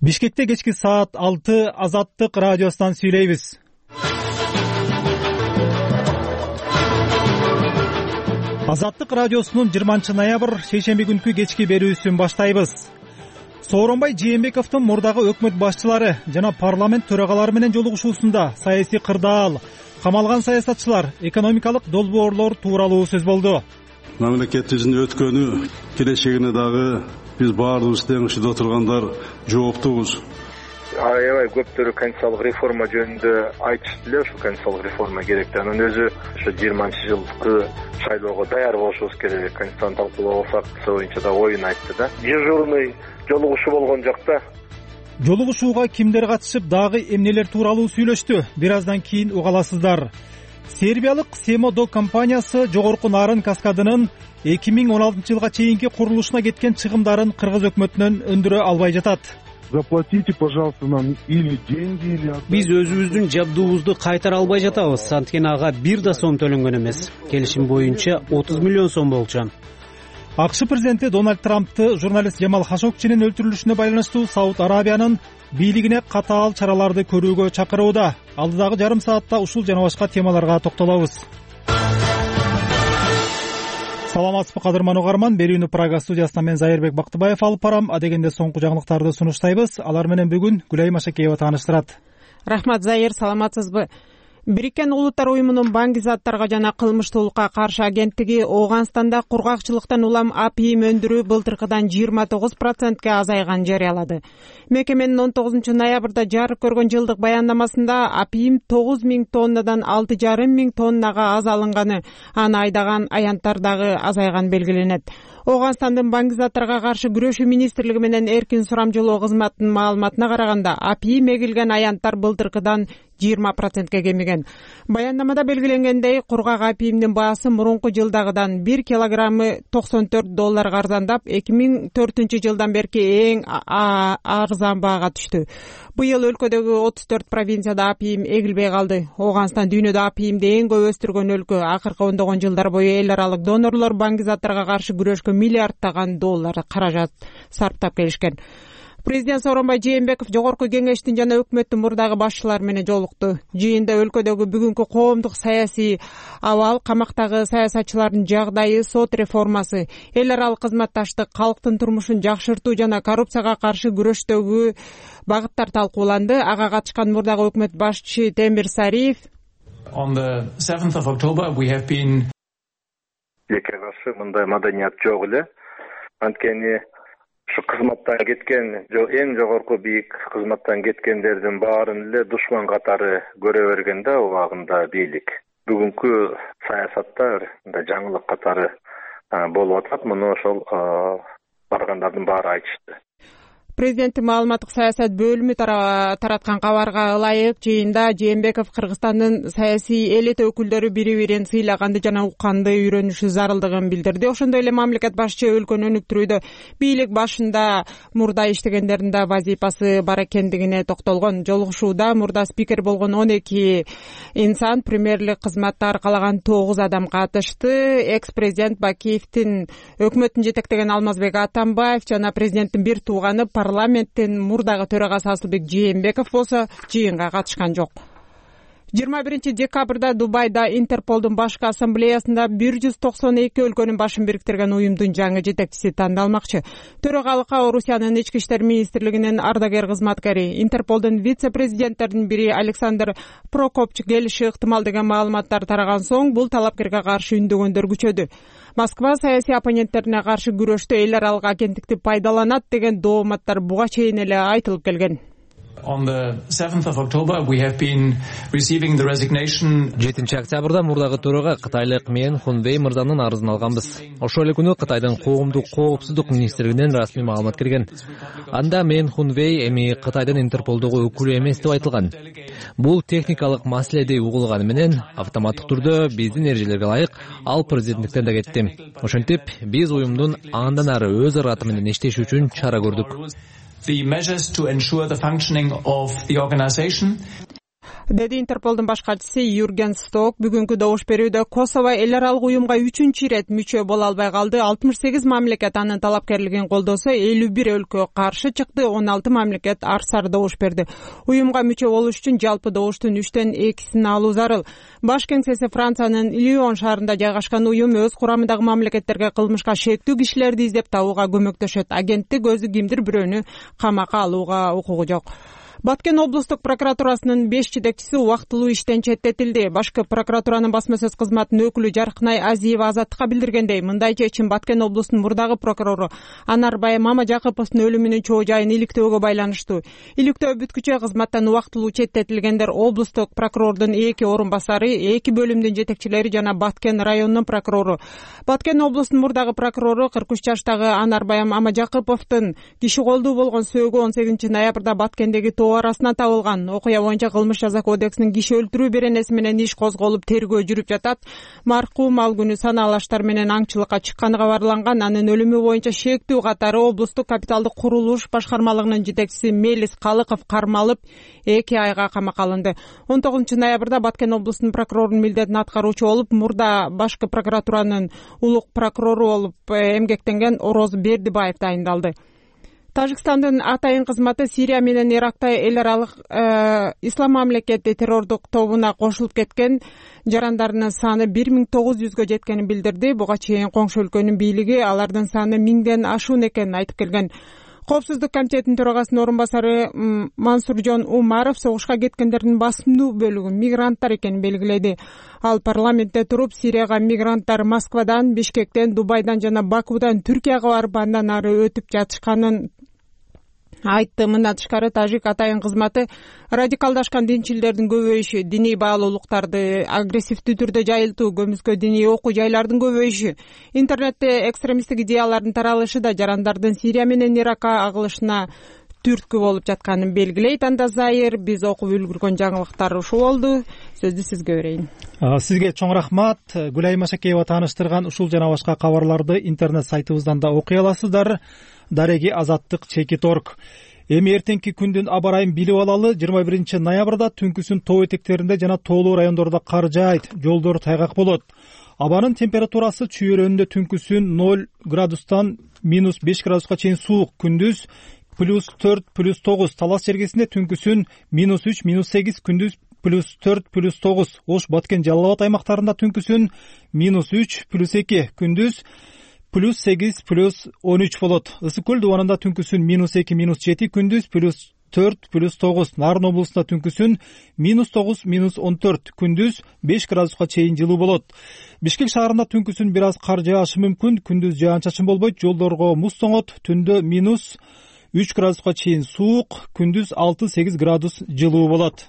Бишкекте кечки саат 6 Азаттык радиосунан сүйлөйбүз. Азаттык радиосунун 20 ноябрь шейшемби күнкү кечки берүүсүн баштайбыз. Сооронбай Жээнбековдун мурдагы өкмөт башчылары жана парламент төрагалары менен жолугушуусунда саясий кырдаал, камалган саясатчылар, экономикалык долбоорлор тууралуу сөз болду. Мамлекетибиздин өткөнү, келечегине дагы биз баардыгыбыз тең ушунда отургандар жооптубуз. Аябай көптөрү конституциялык реформа жөнүндө айтышты эле, ушул конституциялык реформа керек. Анын өзү ошо 20-жылкы шайлоого даяр болушубуз керек. Конституцияны талкуулап алсак, ошо боюнча да оюн айтты да. Дежурный жолугушуу болгон жокта. Жолугушууга кимдер катышып, дагы эмнелер тууралуу сүйлөштү? Бир аздан кийин угаласыздар. Сербиялык Семодо компаниясы жогорку нарын каскадынын 2016-жылга чейинки курулушуна кеткен чыгымдарын кыргыз өкмөтүнөн өндүрө албай жатат. Заплатите, пожалуйста, нам или деньги, или... Биз өзүбүздүн жабдуубузду кайтара албай жатабыз. Анткени ага бир да сом төлөнгөн эмес. Келишим боюнча 30 миллион сом болчу. АКШ президенти Дональд Трампты журналист Жамал Хашогчинин өлтүрүлүшүнө байланыштуу Сауд Арабиянын бийлигине катаал чараларды көрүүгө чакырууда. Алдыдагы жарым саатта ушул жана башка темаларга токтолобуз. Саламатсызбы кадырман угарман, берүүнү Прага студиясынан мен Зайырбек Бактыбаев алып барам. Адегенде соңку жаңылыктарды сунуштайбыз. Алар менен бүгүн Гүлай Машакеева тааныштырат. Рахмат, Зайыр, саламатсызбы? Бириккен Улуттар уюмунун баңгизаттарга жана кылмыштуулукка каршы агенттиги Ооганстанда кургакчылыктан улам апийим өндүрүү былтыркыдан 29%ке азайган жарыялады. Мекеменин 19 ноябрда жарык көргөн жылдык баяндамасында апийим 9000 тоннадан 6500 тоннага аз алынганы, аны айдаган аянттар дагы азайган белгиленет. Ооганстандын баңгизаттарга каршы күрөшүү министрлиги менен эркин сурамжылоо кызматынын маалыматына караганда, апийим эгилген аянттар былтыркыдан 20%ке кемиген. Баяндамада белгиленгендей, кургак апийимдин баасы мурунку жылдагыдан 1 килограммы $94 арзандап, 2004 жылдан берки эң арзан баага түштү. Быйыл өлкөдөгү 34 провинцияда апийим эгилбей калды. Ооганстан дүйнөдө апийимди эң көп өстүргөн өлкө. Акыркы ондогон жылдар бою эл аралык донорлор баңгизаттарга каршы күрөшкө миллиарддаган доллар каражат сарптап келишкен. Президент Сооронбай Жээнбеков жогорку кеңештин жана өкмөттүн мурдагы башчылары менен жолукту. Жыйында өлкөдөгү бүгүнкү коомдук саясий абал, камактагы саясатчылардын жагдайы, сот реформасы, эл аралык кызматташтык, калктын турмушун жакшыртуу жана коррупцияга каршы күрөштөгү багыттар талкууланды. Ага катышкан мурдагы өкмөт башчы Темир Сариев On the 7th of October we have been Эке каршы мындай маданият жок эле. Анткени ушу кызматтан кеткен, эң жогорку бийик кызматтан кеткендердин баарын эле душман катары көрө берген да убагында бийлик. Бүгүнкү саясатта жаңылык катары болуп атат. Муну ошол баргандардын баары айтышты. Президенттин маалыматтык саясат бөлүмү тараткан кабарга ылайык, жыйында Жээнбеков Кыргызстандын саясий элит өкүлдөрү бири-бирин сыйлаганды жана укканды үйрөнүшү зарылдыгын билдирди. Ошондой эле мамлекет башчы өлкөнү өнүктүрүүдө бийлик башында мурда иштегендердин да вазифасы бар экендигине токтолгон. Жолугушууда мурда спикер болгон 12 инсан, премьерлик кызматты аркалаган 9 адам катышты. Экс-президент Бакиевдин, өкмөттүн жетектеген Алмазбек Атамбаев жана президенттин бир тууганы парламенттин мурдагы төрагасы Асылбек Жээнбеков болсо жыйынга катышкан жок. 21 декабрда Дубайда Интерполдун башкы ассамблеясында 192 өлкөнүн башын бириктирген уюмдун жаңы жетекчиси тандалмакчы. Төрагалыкка Орусиянын ички иштер министрлигинин ардагер кызматкери, Интерполдун вице-президенттердин бири Александр Прокопчук келиши ыктымал деген маалыматтар тараган соң бул талапкерге каршы үндөгөндөр күчөдү. Москва саясий оппоненттерине каршы күрөштө эл аралык агенттикти пайдаланат деген дооматтар буга чейин эле айтылып келген. On the 7th of October we have been receiving the resignation. 7 октябрда мурдагы төрага кытайлык Мен Хунвей мырзанын арызын алганбыз. Ошол эле күнү Кытайдын коомдук коопсуздук министрлигинен расмий маалымат келген. Анда Мен Хунвей эми Кытайдын Интерполдогу өкүлү эмес деп айтылган. Бул техникалык маселе деп угулганы менен автоматтык түрдө биздин эрежелерге ылайык ал президенттиктен да кетти. Ошентип биз уюмдун андан ары өз ыраты менен иштеши үчүн чара көрдүк. The measures to ensure the functioning of the organization. деди Интерполдун баш катчысы Юрген Сток. Бүгүнкү добуш берүүдө Косово эл аралык уюмга 3-чү ирет мүчө боло албай калды. 68 мамлекет анын талапкерлигин колдосо, 51 өлкө каршы чыкты, 16 мамлекет арсар добуш берди. Уюмга мүчө болуш үчүн жалпы добуштун 3төн 2-син алуу зарыл. Баш кеңсеси Франциянын Лион шаарында жайгашкан уюм өз курамындагы мамлекеттерге кылмышка шектүү кишилерди издеп табууга көмөктөшөт. Агенттик өзү кимдир бирөөнү камакка алууга укугу жок. Баткен облустук прокуратурасынын 5 жетекчиси убактылуу иштен четтетилди. Башкы прокуратуранын басма сөз кызматынын өкүлү Жаркынай Азиева Азаттыкка билдиргендей, мындай чечим Баткен облустунун мурдагы прокурору Анарбай Мамажакыповдун өлүмүнүн чоо жайын иликтөөгө байланыштуу. Иликтөө бүткүчө кызматтан убактылуу четтетилгендер облустук прокурордун 2 орун басары, 2 бөлүмдүн жетекчилери жана Баткен районунун прокурору. Баткен облустунун мурдагы прокурору 43 жаштагы Анарбай Мамажакыповдун киши колдуу болгон сөөгү 18 ноябрда Баткендеги тоо арасынан табылган. Окуя боюнча кылмыш жаза кодексинин киши өлтүрүү беренеси менен иш козголуп тергөө жүрүп жатат. Маркум ал күнү санаалаштар менен аңчылыкка чыкканы кабарланган. Анын өлүмү боюнча шектүү катары облустук капиталдык курулуш башкармалыгынын жетекчиси Мелис Калыков кармалып 2 айга камакка алынды. 19 ноябрда Баткен облустунун прокурорунун милдетин аткаруучу болуп, мурда башкы прокуратуранын улук прокурору болуп эмгектенген Ороз Бердибаев дайындалды. Тажикстандын атайын кызматы Сирия менен Иракта эл аралык ислам мамлекети террордук тобуна кошулуп кеткен жарандарынын саны 1900гө жеткенин билдирди. Буга чейин коңшу өлкөнүн бийлиги алардын саны 1000ден ашуун экенин айтып келген. Коопсуздук комитетинин төрагасынын орун басары Мансуржон Умаров согушка кеткендердин басымдуу бөлүгү мигранттар экенин белгиледи. Ал парламентте туруп, Сирияга мигранттар Москвадан, Бишкектен, Дубайдан жана Бакудан Түркияга барып, андан ары өтүп жатышканын айтты. Мындан тышкары тажик атайын кызматы радикалдашкан динчилдердин көбөйүшү, диний баалуулуктарды агрессивдүү түрдө жайылтуу, көмүскө диний окуу жайлардын көбөйүшү, интернетте экстремисттик идеялардын таралышы да жарандардын Сирия менен Иракка агылышына түрткү болуп жатканын белгилейт. Анда Зайыр, биз окуп үлгүргөн жаңылыктар ушул болду. Сөздү сизге берейин. Сизге чоң рахмат. Гүлай Машакеева тааныштырган ушул жана башка кабарларды интернет сайтыбыздан да окуй аласыздар. Дареги Азаттык Чекит.орг. Эми эртеңки күндүн аба ырайын билип алалы. 21 ноябрда түнкүсүн тоо этектеринде жана тоолуу райондордо кар жаайт, жолдор тайгак болот. Абанын температурасы чүйөрөндө түнкүсүн 0 градустан -5 градуска чейин суук, күндүз +4, +9, Талас жергесинде түнкүсүн -3, -8, күндүз +4, +9, Ош, Баткен, Жалал Абад аймактарында түнкүсүн -3, +2, күндүз +8, +13 болот. Ысык көл дубанында түнкүсүн -2, -7, күндүз +4, +9. Нарын облусунда түнкүсүн -9, -14, күндүз 5 градуска чейин жылуу болот. Бишкек шаарында түнкүсүн бир аз кар жаашы мүмкүн, күндүз жаан-чачын болбойт, жолдорго муз тоңот, түндө -3 градуска чейин суук, күндүз 6-8 градус жылуу болот.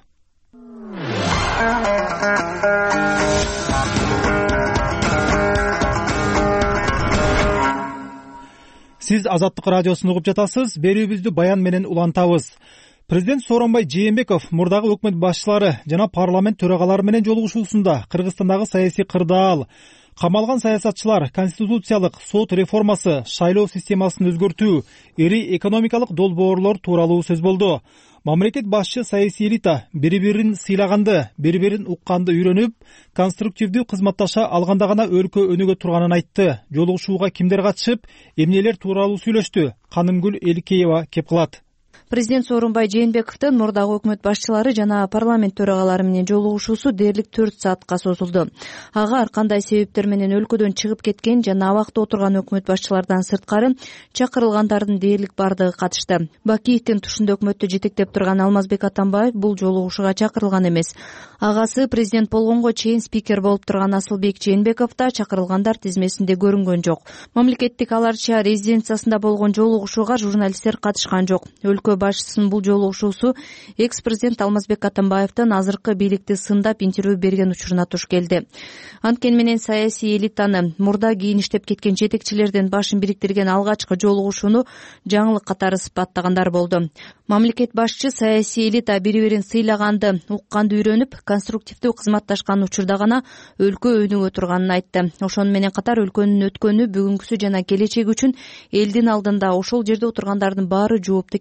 Сиз Азаттык радиосун угуп жатасыз. Берүүбүздү баян менен улантабыз. Президент Сооронбай Жээнбеков мурдагы өкмөт башчылары жана парламент төрагалары менен жолугушуусунда Кыргызстандагы саясий кырдаал, камалган саясатчылар, конституциялык сот реформасы, шайлоо системасын өзгөртүү, ири экономикалык долбоорлор тууралуу сөз болду. Мамлекет башчы саясий элита бири-бирин сыйлаганды, бири-бирин укканды үйрөнүп, конструктивдүү кызматташа алганда гана өлкө өнүгө турганын айтты. Жолугушууга кимдер катышып, эмнелер тууралуу сүйлөштү? Канымгүл Эликеева кеп кылат. Президент Сооронбай Жээнбековдун мурдагы өкмөт башчылары жана парламент төрагалары менен жолугушуусу дээрлик 4 саатка созулду. Ага ар кандай себептер менен өлкөдөн чыгып кеткен жана абакта отурган өкмөт башчылардан сырткары чакырылгандардын дээрлик бардыгы катышты. Бакиевдин тушунда өкмөттү жетектеп турган Алмазбек Атамбаев бул жолугушууга чакырылган эмес. Агасы президент болгонго чейин спикер болуп турган Асылбек Жээнбеков да чакырылгандар тизмесинде көрүнгөн жок. Мамлекеттик аларча резиденциясында болгон жолугушууга журналисттер катышкан жок. Өлкө башчысынын бул жолугушуусу экс-президент Алмазбек Атамбаевдин азыркы бийликти сындап интервью берген учуруна туш келди. Анткени менен саясий элитаны мурда кийин иштеп кеткен жетекчилердин башын бириктирген алгачкы жолугушууну жаңылык катары сыпаттагандар болду. Мамлекет башчы саясий элита бири-бирин сыйлаганды, укканды үйрөнүп, конструктивдүү кызматташкан учурда гана өлкө өнүгө турганын айтты. Ошону менен катар өлкөнүн өткөнү, бүгүнкүсү жана келечеги үчүн элдин алдында ошол жерде отургандардын баары жоопту экенин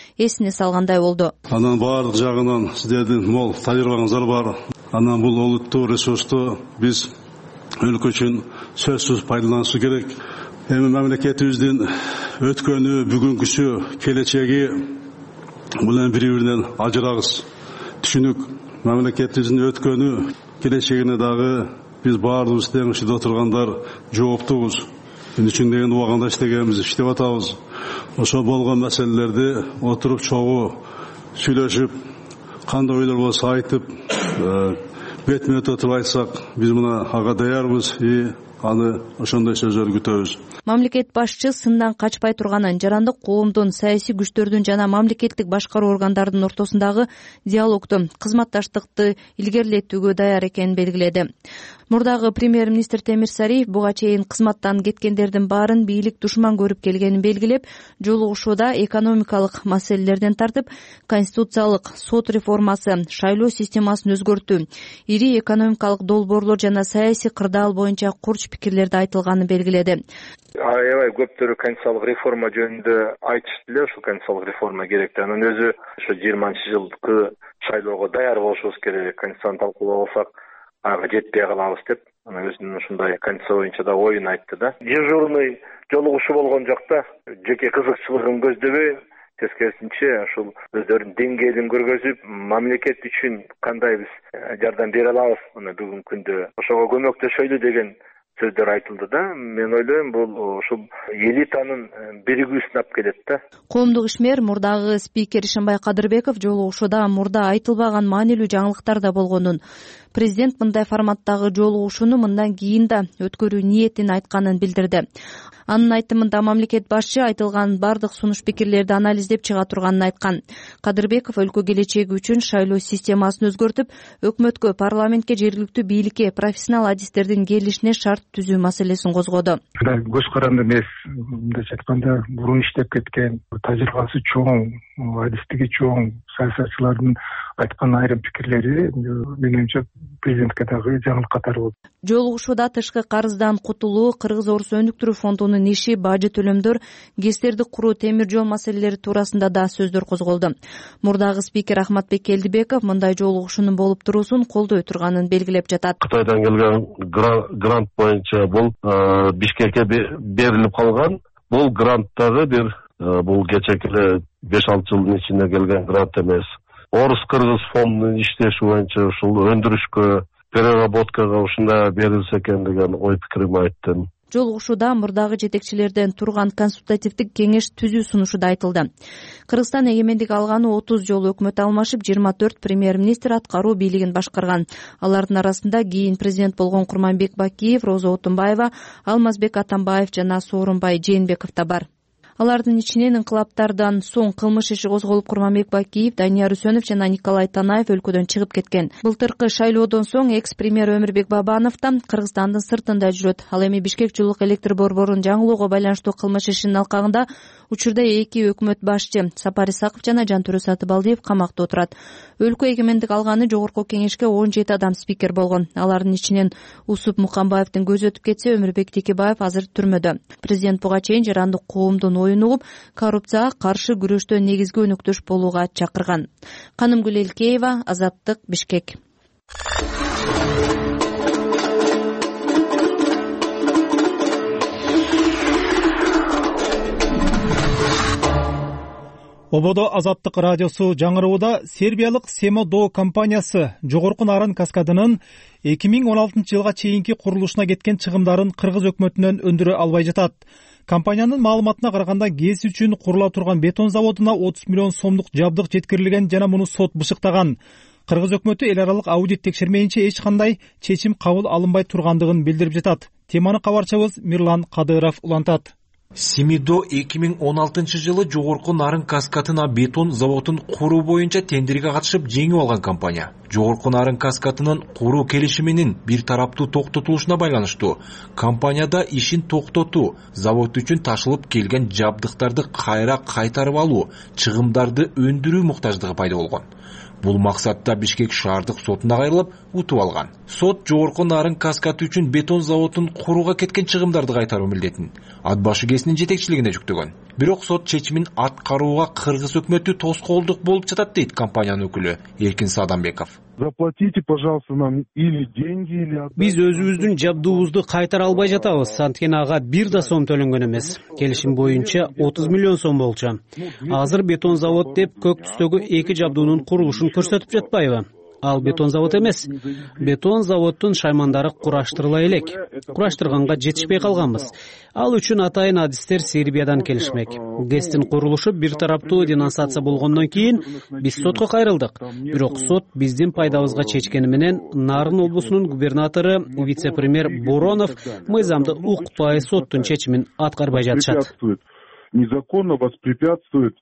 эсине салгандай болду. Анан баардык жагынан сиздердин мол тажрыйбаңыздар бар. Анан бул олуттуу ресурсту биз өлкө үчүн сөзсүз пайдаланышыбыз керек. Эми мамлекетибиздин өткөнү, бүгүнкүсү, келечеги бул эми бири-биринен ажырагыс. Түшүнүк. Мамлекетибиздин өткөнү, келечегине дагы биз баардыгыбыз тең иште отургандар жооптубуз. Мен үчүн деген убагында иштегенбиз, иштеп атабыз. Ошо болгон маселелерди отуруп чогуу сүйлөшүп, кандай ойлор болсо айтып, бетме бет отуруп айтсак, биз мына ага даярбыз и аны ошондой сөздөрдү күтөбүз. Мамлекет башчы сындан качпай турганын, жарандык коомдун, саясий күчтөрдүн жана мамлекеттик башкаруу органдарынын ортосундагы диалогду, кызматташтыкты илгерилетүүгө даяр экенин белгиледи. Мурдагы премьер-министр Темир Сариев буга чейин кызматтан кеткендердин баарын бийлик душман көрүп келгенин белгилеп, жолугушууда экономикалык маселелерден тартып, конституциялык сот реформасы, шайлоо системасын өзгөртүү, ири экономикалык долбоорлор жана саясий кырдаал боюнча курч пикирлерди айтылганын белгиледи. Аябай көптөрү конституциялык реформа жөнүндө айтышты эле, ушул конституциялык реформа керек. Анын өзү ошо 20-жылкы шайлоого даяр болушубуз керек. Конституцияны талкуулап алсак, ага жетпей калабыз деп, анан өзүнүн ушундай конституция боюнча да оюн айтты да. Дежурный жолугушуу болгон жокта жеке кызыкчылыгын көздөбөй, тескерисинче ушул өздөрүнүн деңгээлин көргөзүп, мамлекет үчүн кандай биз жардам бере алабыз мына бүгүнкү күндө, ошого көмөктөшөлү деген сөздөр айтылды да. Мен ойлойм, бул ушул элитанын биригүүсүн алып келет да. Коомдук ишмер мурдагы спикер Ишенбай Кадырбеков жолугушууда мурда айтылбаган маанилүү жаңылыктар да болгонун, президент мындай форматтагы жолугушууну мындан кийин да өткөрүү ниетин айтканын билдирди. Анын айтымында мамлекет башчы айтылган бардык сунуш пикирлерди анализдеп чыга турганын айткан. Кадырбеков өлкө келечеги үчүн шайлоо системасын өзгөртүп, өкмөткө, парламентке, жергиликтүү бийликке профессионал адистердин келишине шарт түзүү маселесин козгоду. Көз каранды эмес, мындайча айтканда, бурун иштеп кеткен, тажрыйбасы чоң, адистиги чоң саясатчылардын айткан айрым пикирлери менимче президентке дагы жаңылык катары болду. Жолугушууда тышкы карыздан кутулуу, Кыргыз Орус өнүктүрүү фондунун иши, бажы төлөмдөр, ГЭСтерди куруу, темир жол маселелери туурасында да сөздөр козголду. Мурдагы спикер Ахматбек Келдибеков мындай жолугушуунун болуп туруусун колдой турганын белгилеп жатат. Кытайдан келген грант боюнча бул Бишкекке берилип калган. Бул гранттагы бул кечеки эле 5-6 жылдын ичинде келген грант эмес. Орус-Кыргыз фондунун иштеши боюнча ушул өндүрүшкө, переработкага ушундай берилсе экен деген ой пикиримди айттым. Жолугушууда мурдагы жетекчилерден турган консультативдик кеңеш түзүү сунушу да айтылды. Кыргызстан эгемендик алганы 30 жолу өкмөт алмашып, 24 премьер-министр аткаруу бийлигин башкарган. Алардын арасында кийин президент болгон Курманбек Бакиев, Роза Отунбаева, Алмазбек Атамбаев жана Сооронбай Жээнбеков да бар. Алардын ичинен инкылаптардан соң кылмыш иши козголуп, Курманбек Бакиев, Данияр Үсөнов жана Николай Танаев өлкөдөн чыгып кеткен. Былтыркы шайлоодон соң экс-премьер Өмүрбек Бабанов да Кыргызстандын сыртында жүрөт. Ал эми Бишкек жылуулук электр борборун жаңылоого байланыштуу кылмыш ишинин алкагында учурда 2 өкмөт башчы Сапар Исаков жана Жантөрө Сатыбалдиев камакта отурат. Өлкө эгемендик алганы жогорку кеңешке 17 адам спикер болгон. Алардын ичинен Усуп Мукамбаевдин көзү өтүп кетсе, Өмүрбек Текебаев азыр түрмөдө. Президент буга чейин жарандык коомдун оюн угуп, коррупцияга каршы күрөштө негизги өнөктөш болууга чакырган. Канымгүл Элкеева, Азаттык, Бишкек. Ободо Азаттык радиосу жаңырууда Сербиялык Семодо компаниясы жогорку Нарын каскадынын 2016 жылга чейинки курулушуна кеткен чыгымдарын Кыргыз өкмөтүнөн өндүрө албай жатат. Компаниянын маалыматына караганда, ГЭС үчүн курула турган бетон заводуна 30 миллион сомдук жабдык жеткирилген жана муну сот бышыктаган. Кыргыз өкмөтү эл аралык аудит текшермейинче эч кандай чечим кабыл алынбай тургандыгын билдирип жатат. Теманы кабарчыбыз Мирлан Кадыров улантат. Семидо 2016 жылы жогорку Нарын каскадына бетон заводун куруу боюнча тендерге катышып жеңип алган компания. Жогорку Нарын Каскадынын куруу келишиминин бир тараптуу токтотулушуна байланыштуу компанияда ишин токтотуу, завод үчүн ташылып келген жабдыктарды кайра кайтарып алуу, чыгымдарды өндүрүү муктаждыгы пайда болгон. Бул максатта Бишкек шаардык сотуна кайрылып, утуп алган. Сот Жогорку Нарын Каскад үчүн бетон заводун курууга кеткен чыгымдарды кайтаруу милдетин ат башы КСнин жетекчилигине жүктөгөн. Бирок сот чечимин аткарууга кыргыз өкмөтү тоскоолдук болуп жатат дейт компаниянын өкүлү Эркин Садамбеков. Заплатите, пожалуйста, нам или деньги, или... Биз өзүбүздүн жабдуубузду кайтара албай жатабыз. Анткени ага бир да сом төлөнгөн эмес. Келишим боюнча 30 миллион сом болчу. Азыр бетон завод деп көк түстөгү эки жабдуунун курулушун көрсөтүп жатпайбы? Ал бетон завод эмес. Бетон заводдун шаймандары кураштырыла элек. Кураштырганга жетишпей калганбыз. Ал үчүн атайын адистер Сербиядан келишмек. ГЭСтин курулушу бир тараптуу денонсация болгондон кийин биз сотко кайрылдык. Бирок сот биздин пайдабызга чечкени менен Нарын облусунун губернатору вице-премьер Боронов мыйзамды укпай соттун чечимин аткарбай жатышат. Незаконно воспрепятствует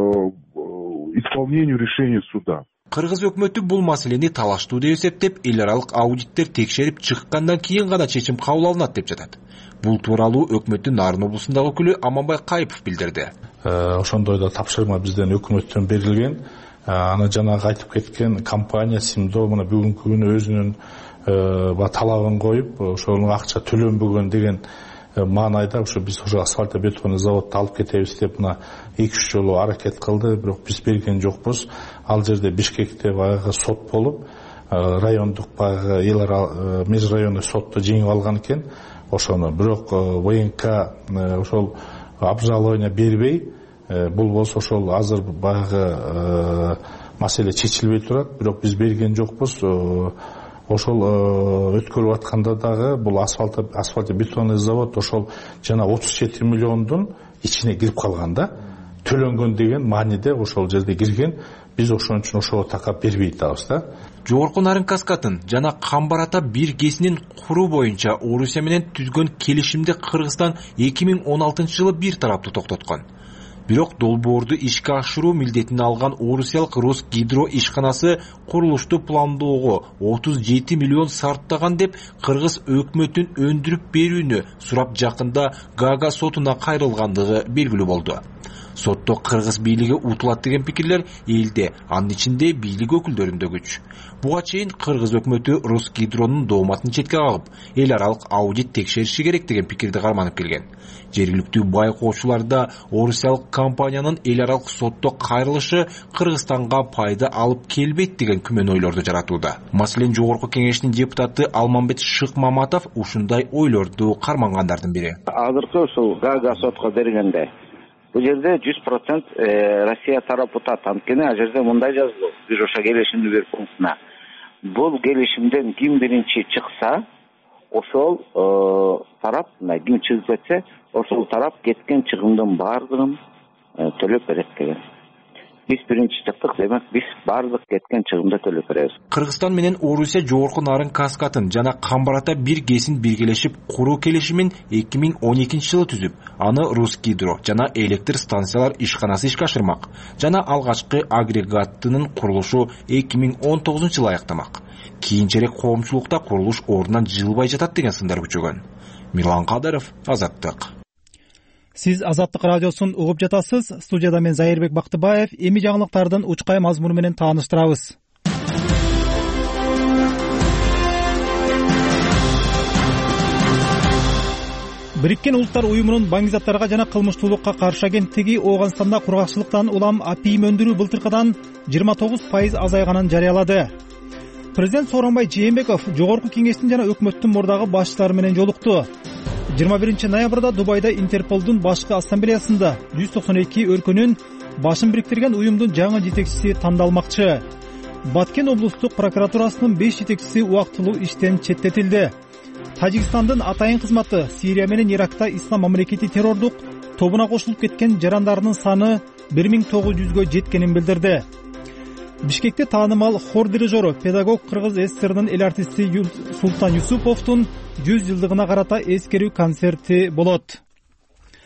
исполнению решения суда. Кыргыз өкмөтү бул маселени талаштуу деп эсептеп, эл аралык аудиттер текшерип чыккандан кийин гана чечим кабыл алынат деп жатат. Бул тууралуу өкмөттүн Нарын облусундагы өкүлү Аманбай Кайыпов билдирди. Ошондой да тапшырма бизден өкмөттөн берилген. Аны жанагы айтып кеткен компания Симдо мына бүгүнкү күнү өзүнүн талабын коюп, ошонун акча төлөнбөгөн деген маанайда ошо биз ошо асфальтобетонный заводду алып кетебиз деп мына 2-3 жолу аракет кылды, бирок биз берген жокпуз. Ал жерде Бишкекте баягы сот болуп, райондук баягы эл аралык межрайонный сотто жеңип алган экен. Ошону бирок ВНК ошол обжалование бербей, бул болсо ошол азыр баягы маселе чечилбей турат, бирок биз берген жокпуз. Ошол өткөрүп атканда дагы бул асфальтобетонный завод ошол жана 37 миллиондун ичине кирип калган да. Төлөнгөн деген мааниде ошол жерде кирген. Биз ошон үчүн ошого такап бербей атабыз да. Жогорку Нарын Каскадын жана Камбар-Ата бир КСнин куруу боюнча Орусия менен түзгөн келишимди Кыргызстан 2016-жылы бир тараптуу токтоткон. Бирок долбоорду ишке ашыруу милдетин алган орусиялык Росгидро ишканасы курулушту пландоого 37 миллион сарптаган деп кыргыз өкмөтүн өндүрүп берүүнү сурап жакында Гага сотуна кайрылгандыгы белгилүү болду. Сотто кыргыз бийлиги утулат деген пикирлер элде, анын ичинде бийлик өкүлдөрүндө күч. Буга чейин кыргыз өкмөтү Росгидронун дооматын четке кагып, эл аралык аудит текшериши керек деген пикирди карманып келген. Жергиликтүү байкоочулар да орусиялык компаниянын эл аралык сотто кайрылышы Кыргызстанга пайда алып келбейт деген күмөн ойлорду жаратууда. Маселен, Жогорку Кеңештин депутаты Алмамбет Шыкмаматов ушундай ойлорду кармангандардын бири. Азыркы ушул Гага сотко бергенде бул жерде 100% Россия тарап утат. Анткени ал жерде мындай жазылуу. Биз ошо келишимди бир пунктуна. Бул келишимден ким биринчи чыкса, ошол тарап, ким чыгып кетсе, ошол тарап кеткен чыгымдын баардыгын төлөп берет деген. Биз биринчи чыктык, демек биз баардык кеткен чыгымды төлөп беребиз. Кыргызстан менен Орусия Жогорку Нарын Каскадын жана Камбар-Ата бир КСин биргелешип куруу келишимин 2012-жылы түзүп, аны Росгидро жана электр станциялар ишканасы ишке ашырмак. Жана алгачкы агрегаттынын курулушу 2019-жылы аяктамак. Кийинчерээк коомчулукта курулуш ордунан жылбай жатат деген сындар күчөгөн. Мирлан Кадыров, Азаттык. Сиз Азаттык радиосун угуп жатасыз. Студияда мен Зайырбек Бактыбаев. Эми жаңылыктардын учкай мазмуну менен тааныштырабыз. Бириккен Улуттар уюмунун баңгизаттарга жана кылмыштуулукка каршы агенттиги Ооганстанда кургакчылыктан улам апийим өндүрүү былтыркыдан 29% азайганын жарыялады. Президент Сооронбай Жээнбеков Жогорку Кеңештин жана өкмөттүн мурдагы башчылары менен жолукту. 21-ноябрда Дубайда Интерполдун башкы ассамблеясында 192 өлкөнүн башын бириктирген уюмдун жаңы жетекчиси тандалмакчы. Баткен облустук прокуратурасынын 5 жетекчиси убактылуу иштен четтетилди. Тажикстандын атайын кызматы Сирия менен Иракта Ислам мамлекети террордук тобуна кошулуп кеткен жарандарынын саны 1900гө жеткенин билдирди. Бишкекте таанымал хор дирижеру, педагог Кыргыз СССРдин эл артисти Султан Юсуповдун 100 жылдыгына карата эскерүү концерти болот.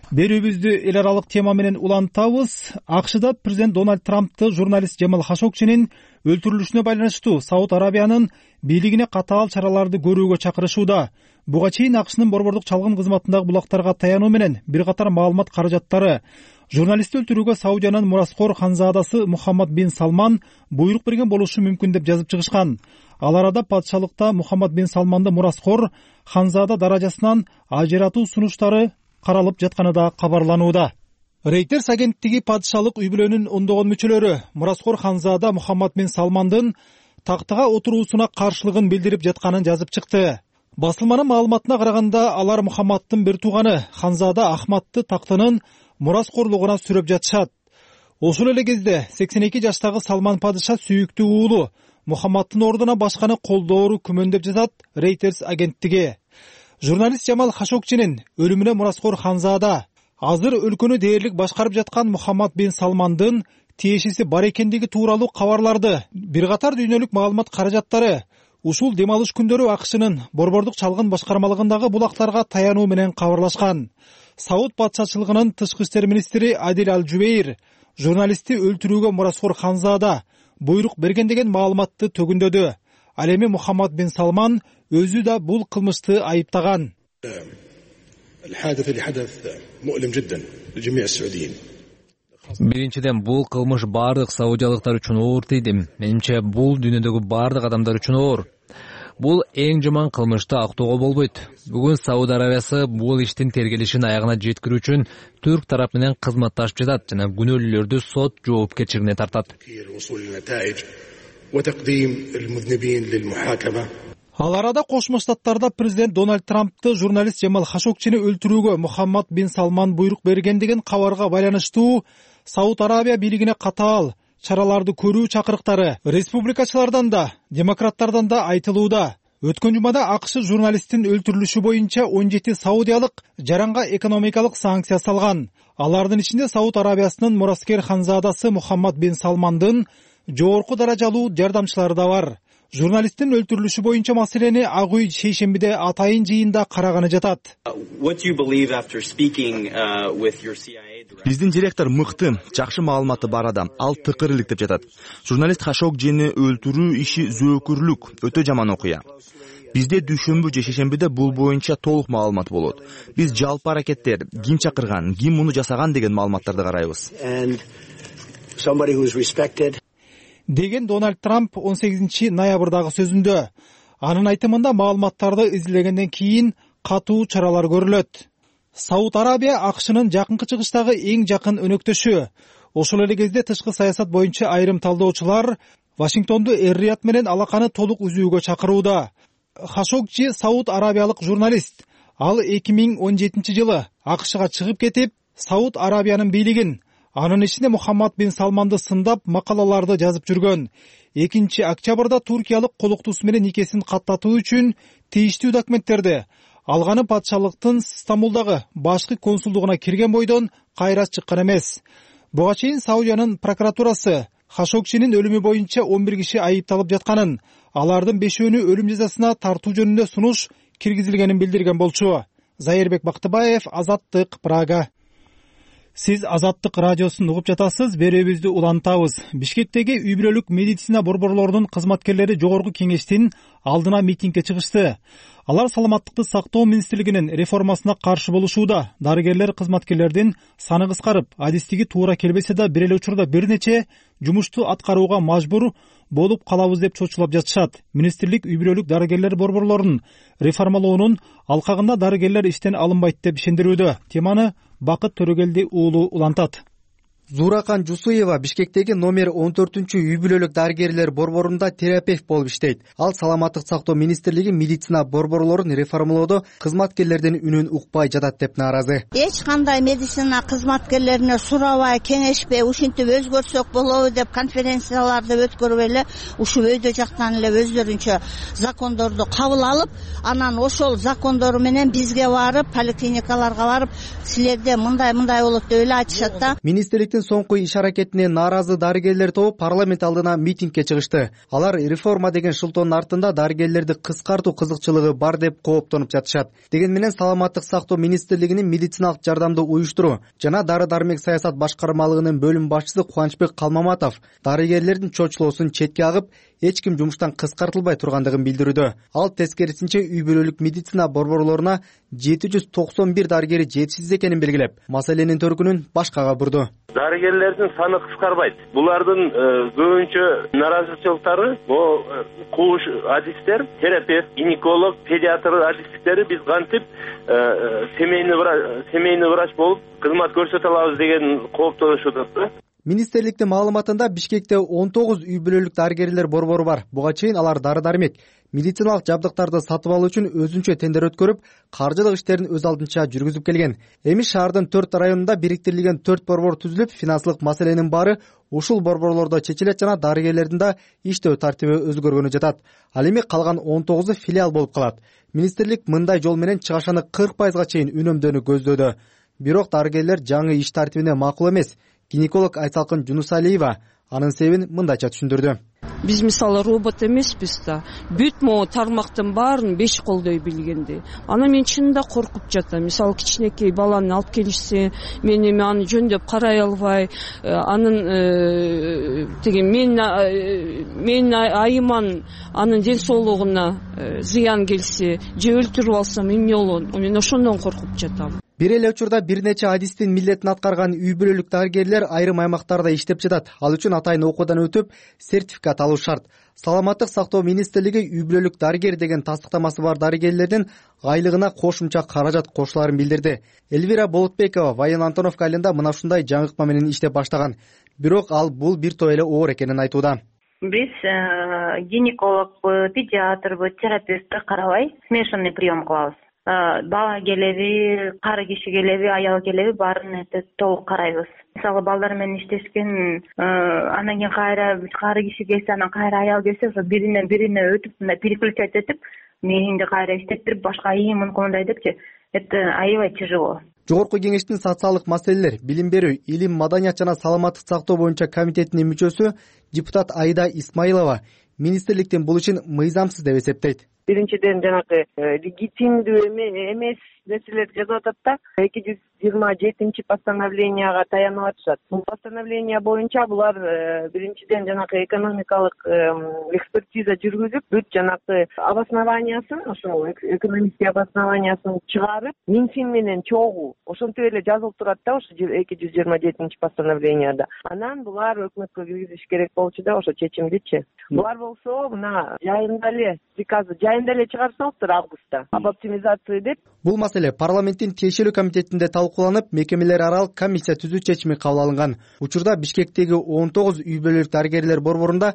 Берүүбүздү эл аралык тема менен улантабыз. АКШда президент Дональд Трампты журналист Джамал Хашогчинин өлтүрүлүшүнө байланыштуу Сауд Арабиянын бийлигине катаал чараларды көрүүгө чакырышууда. Буга чейин АКШнын борбордук чалгын кызматындагы булактарга таянуу менен бир катар маалымат каражаттары журналистти өлтүрүүгө Саудиянын мураскор ханзадасы Мухаммад бин Салман буйрук берген болушу мүмкүн деп жазып чыгышкан. Ал арада патшалыкта Мухаммад бин Салманды мураскор ханзада даражасынан ажыратуу сунуштары каралып жатканы да кабарланууда. Reuters агенттиги падышалык үй бүлөнүн ондогон мүчөлөрү мураскор ханзада Мухаммад бин Салмандын тактыга отуруусуна каршылыгын билдирип жатканын жазып чыкты. Басылманын маалыматына караганда алар Мухаммадтын бир тууганы Ханзада Ахмадты тактынын мураскорлугуна сүрөп жатышат. Ошол эле кезде 82 жаштагы Салман падыша сүйүктүү уулу Мухаммадтын ордуна башканы колдоору күмөндөп жатат Reuters агенттиги. Журналист Джамал Хашогчинин өлүмүнө мураскор Ханзада азыр өлкөнү дээрлик башкарып жаткан Мухаммад бин Салмандын тиешеси бар экендиги тууралуу кабарларды бир катар дүйнөлүк маалымат каражаттары ушул дем алыш күндөрү АКШнын борбордук чалгын башкармалыгындагы булактарга таянуу менен кабарлашкан. Сауд патшачылыгынын тышкы иштер министри Адил Аль-Жубейр журналистти өлтүрүүгө мураскор Ханзада буйрук берген деген маалыматты төгүндөдү. Ал эми Мухаммад бин Салман өзү да бул кылмышты айыптаган. Биринчиден, бул кылмыш бардык саудиялыктар үчүн оор тийди. Менимче бул дүйнөдөгү бардык адамдар үчүн оор. Бул эң жаман кылмышты актоого болбойт. Бүгүн Сауд Арабиясы бул иштин тергелишин аягына жеткирүү үчүн түрк тарап менен кызматташып жатат жана күнөөлүүлөрдү сот жоопкерчилигине тартат. Ал арада Кошмо Штаттарда президент Дональд Трампты журналист Джамал Хашогчини өлтүрүүгө Мухаммад бин Салман буйрук берген деген кабарга байланыштуу Сауд Арабия бийлигине катаал чараларды көрүү чакырыктары республикачылардан да, демократтардан да айтылууда. Өткөн жумада АКШ журналисттин өлтүрүлүшү боюнча 17 саудиялык жаранга экономикалык санкция салган. Алардын ичинде Сауд Арабиясынын мураскер ханзадасы Мухаммад бин Салмандын жогорку даражалуу жардамчылары да бар. Журналисттин өлтүрүлүшү боюнча маселени Ак үй шейшембиде атайын жыйында караганы жатат. Биздин директор мыкты, жакшы маалыматы бар адам, ал тыкырылык деп жатат. Журналист Хашогчини өлтүрүү иши зөөкүрлүк, өтө жаман окуя. Бизде дүйшөмбү же шейшембиде бул боюнча толук маалымат болот. Биз жалпы аракеттер, ким чакырган, ким муну жасаган деген маалыматтарды карайбыз. Деген Дональд Трамп 18 ноябрдагы сөзүндө. Анын айтымында маалыматтарды изилдегенден кийин катуу чаралар көрүлөт. Сауд Арабия АКШнын жакынкы чыгыштагы эң жакын өнөктөшү. Ошол эле кезде тышкы саясат боюнча айрым талдоочулар Вашингтонду Эр-Рияд менен алаканы толук үзүүгө чакырууда. Хашогчи Сауд Арабиялык журналист. Ал 2017 жылы АКШга чыгып кетип, Сауд Арабиянын бийлигин, анын ичинде Мухаммад бин Салманды сындап макалаларды жазып жүргөн. 2 октябрда туркиялык колуктуусу менен никесин каттатуу үчүн тийиштүү документтерди алганы патшалыктын Стамбулдагы башкы консулдугуна кирген бойдон кайра чыккан эмес. Буга чейин Саудиянын прокуратурасы Хашогчинин өлүмү боюнча 11 киши айыпталып жатканын, алардын 5-өөнү өлүм жазасына тартуу жөнүндө сунуш киргизилгенин билдирген болчу. Зайырбек Бактыбаев, Азаттык, Прага. Сиз Азаттык радиосун угуп жатасыз, берүүбүздү улантабыз. Бишкектеги үй бүлөлүк медицина борборлорунун кызматкерлери жогорку кеңештин алдына митингге чыгышты. Алар саламаттыкты сактоо министрлигинин реформасына каршы болушууда. Дарыгерлер кызматкерлердин саны кыскарып, адистиги туура келбесе да бир эле учурда бир нече жумушту аткарууга мажбур болуп калабыз деп чочулап жатышат. Министрлик үй бүлөлүк дарыгерлер борборлорун реформалоонун алкагында дарыгерлер иштен алынбайт деп ишендирүүдө. Теманы Бакыт Төрөгелди уулу улантат. Зуракан Жусуева Бишкектеги номер 14 үй бүлөлүк дарыгерлер борборунда терапевт болуп иштейт. Ал саламаттык сактоо министрлиги медицина борборлорун реформалоодо кызматкерлердин үнүн укпай жатат деп нааразы. Эч кандай медицина кызматкерлерине сурабай, кеңешпей, ушинтип өзгөрсөк болобу деп конференцияларды өткөрүп эле ушу өйдө жактан эле өздөрүнчө закондорду кабыл алып, анан ошол закондору менен бизге барып, поликлиникаларга барып, силерде мындай болот деп эле айтышат да. Министрликтин мамлекеттин соңку иш аракетине нааразы дарыгерлер тобу парламент алдына митингге чыгышты. Алар реформа деген шылтоонун артында дарыгерлерди кыскартуу кызыкчылыгы бар деп кооптонуп жатышат. Деген менен Саламаттык сактоо министрлигинин медициналык жардамды уюштуруу жана дары-дармек саясат башкармалыгынын бөлүм башчысы Кубанычбек Калмаматов дарыгерлердин чочулоосун четке агып, эч ким жумуштан кыскартылбай тургандыгын билдирүүдө. Ал тескерисинче үй бүлөлүк медицина борборлоруна 791 дарыгери жетишсиз экенин белгилеп, маселенин төркүнүн башкага бурду. Дарыгерлердин саны кыскарбайт. Булардын көбүнчө наразычылыктары бул кууш адистер, терапевт, гинеколог, педиатр адистиктери биз кантип семейный врач болуп кызмат көрсөтө алабыз деген кооптонушуда. Министрликтин маалыматында Бишкекте 19 үй бүлөлүк дарыгерлер борбору бар. Буга чейин алар дары-дармек, медициналык жабдыктарды сатып алуу үчүн өзүнчө тендер өткөрүп, каржылык иштерин өз алдынча жүргүзүп келген. Эми шаардын 4 районунда бириктирилген 4 борбор түзүлүп, финансылык маселенин баары ушул борборлордо чечилет жана дарыгерлердин да иштөө тартиби өзгөргөнү жатат. Ал эми калган 19 филиал болуп калат. Министрлик мындай жол менен чыгашаны 40% чейин үнөмдөөнү көздөөдө. Бирок дарыгерлер жаңы иш тартибине макул эмес. Гинеколог Айсалкын Жунусалиева анын себебин мындайча түшүндүрдү. Биз мисалы робот эмеспиз да. Бүт могу тармактын баарын 5 колдой билгенди. Аны мен чынында коркуп жатам. Мисалы кичинекей баланы алып келишсе, мен эми аны жөндөп карай албай, анын деген мен айыман анын ден соолугуна зыян келсе, же өлтүрүп алсам эмне болот? Мен ошондон коркуп жатам. Бир эле учурда бир нече адистин милдетин аткарган үй бүлөлүк дарыгерлер айрым аймактарда иштеп жатат. Ал үчүн атайын окуудан өтүп, сертификат алуу шарт. Саламаттык сактоо министрлиги үй бүлөлүк дарыгер деген тастыктамасы бар дарыгерлердин айлыгына кошумча каражат кошуларын билдирди. Эльвира Болотбекова Воен Антоновка айылында мына ушундай жаңыкма менен иштеп баштаган. Бирок ал бул бир топ эле оор экенин айтууда. Биз гинекологбу, педиатрбу, терапевтти карабай смешанный прием кылабыз. Бала келеби, кары киши келеби, аял келеби баарын толук карайбыз. Мисалы балдар менен иштешкен, анан кийин кайра кары киши келсе, анан кайра аял келсе, ошо бирине өтүп, мындай переключать этип, мээңди кайра иштеттирип, башка ийимин кылмай депчи. Это аябай тяжело. Жогорку кеңештин социалдык маселелер, билим берүү, илим, маданият жана саламаттык сактоо боюнча комитетинин мүчөсү депутат Айда Исмаилова министрликтин бул ишин мыйзамсыз деп эсептейт. Биринчиден жанагы легитимдүү эмес нерселерди жазып атат да 227 постановленияга таянып атышат. Бул постановление боюнча булар биринчиден жанагы экономикалык экспертиза жүргүзүп, бүт жанагы обоснованиясын, ошол экономический обоснованиясын чыгарып, Минфин менен чогуу ошентип эле жазылып турат да, ошо 227 постановленияда. Анан булар өкмөткө киргизиш керек болчу да, ошо чечимдичи. Булар болсо мына жайында эле приказы жайында эле чыгарсаңыздар августта. Об оптимизации деп. Бул маселе парламенттин тиешелүү комитетинде талкууланып, мекемелер аралык комиссия түзүү чечими кабыл алынган. Учурда Бишкектеги 19 үй бүлөлүк дарыгерлер борборунда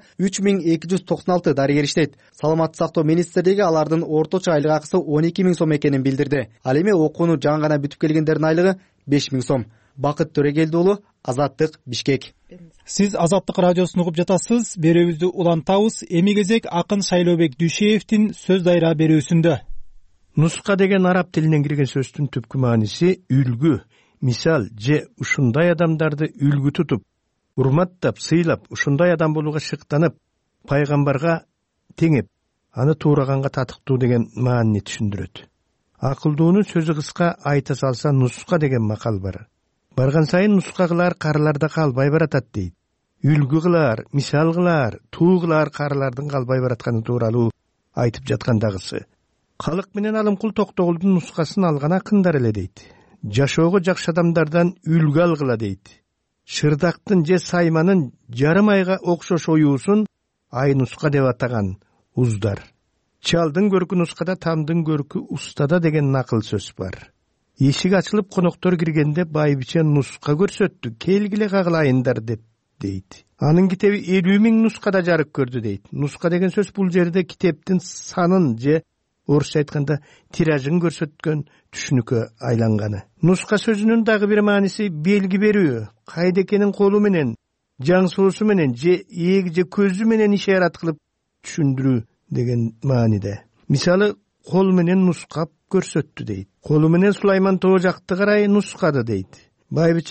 3296 дарыгер иштейт. Саламаттык сактоо министрлиги алардын орточо айлык акысы 12 000 сом экенин билдирди. Ал эми окууну жаңы гана бүтүп келгендердин айлыгы 5 000 сом. Бакыт Төрөгелди уулу, Азаттык, Бишкек. Сиз Азаттык радиосун угуп жатасыз. Берүүбүздү улантабыз. Эми кезек Акын Шайлообек Дүйшеевдин сөз дайра берүүсүндө. Нуска деген араб тилинен кирген сөздүн түпкү мааниси үлгү, мисал же ушундай адамдарды үлгү тутуп, урматтап, сыйлап, ушундай адам болууга шыктанып, пайгамбарга теңеп, аны туураганга татыктуу деген маанини түшүндүрөт. Акылдуунун сөзү кыска айта салса нуска деген макал бар. Барган сайын нуска кылар карыларда калбай баратат дейт. Үлгү кылар, мисал кылар, туу кылар карылардын калбай баратканы тууралуу айтып жаткандагысы. Калык менен Алымкул Токтогулдун нускасын алган акындар эле дейт. Жашоого жакшы адамдардан үлгү алгыла дейт. Шырдактын же сайманын жарым айга окшош оюусун ай нуска деп атаган уздар. Чалдын көркү нускада, тамдын көркү устада деген накыл сөз бар. Эшик ачылып коноктор киргенде байбиче нуска көрсөттү, келгиле кагылайындар деп дейт. Анын китеби 50 000 нускада жарык көрдү дейт. Нуска деген сөз бул жерде китептин санын же орусча айтканда тиражын көрсөткөн түшүнүккө айланганы. Нуска сөзүнүн дагы бир мааниси белги берүү, кайда экенин колу менен, жаңсоосу менен же ээги же көзү менен ишарат кылып түшүндүрүү деген мааниде. Мисалы, кол менен нускап көрсөттү дейт. Колу менен Сулайман тоо жакты карай нускады дейт. Байбиче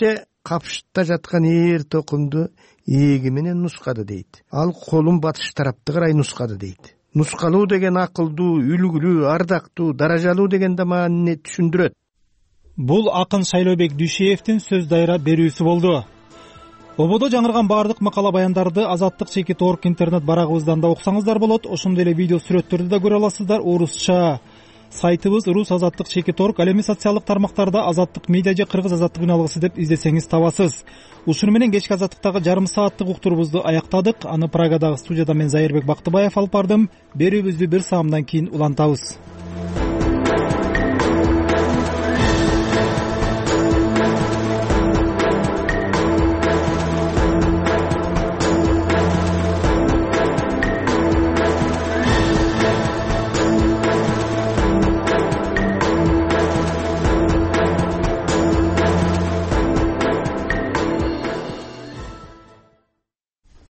капшытта жаткан ээр токумду ээги менен нускады дейт. Ал колун батыш тарапты карай нускады дейт. Нускалуу деген акылдуу, үлгүлүү, ардактуу, даражалуу деген да маанини түшүндүрөт. Бул акын Шайлообек Дүйшеевдин сөз дайра берүүсү болду. Ободо жаңырган баардык макала баяндарды Азаттык.org интернет барагыбыздан да окусаңыздар болот. Ошондой эле видео сүрөттөрдү да көрө аласыздар орусча. Сайтыбыз rus.azattik.org, ал эми социалдык тармактарда Азаттык медиа же Кыргыз Азаттык үн алгысы деп издесеңиз табасыз. Ушуну менен кечки Азаттыктагы жарым сааттык уктурубузду аяктадык. Аны Прагадагы студияда мен Зайырбек Бактыбаев алып бардым. Берүүбүздү бир саамдан кийин улантабыз.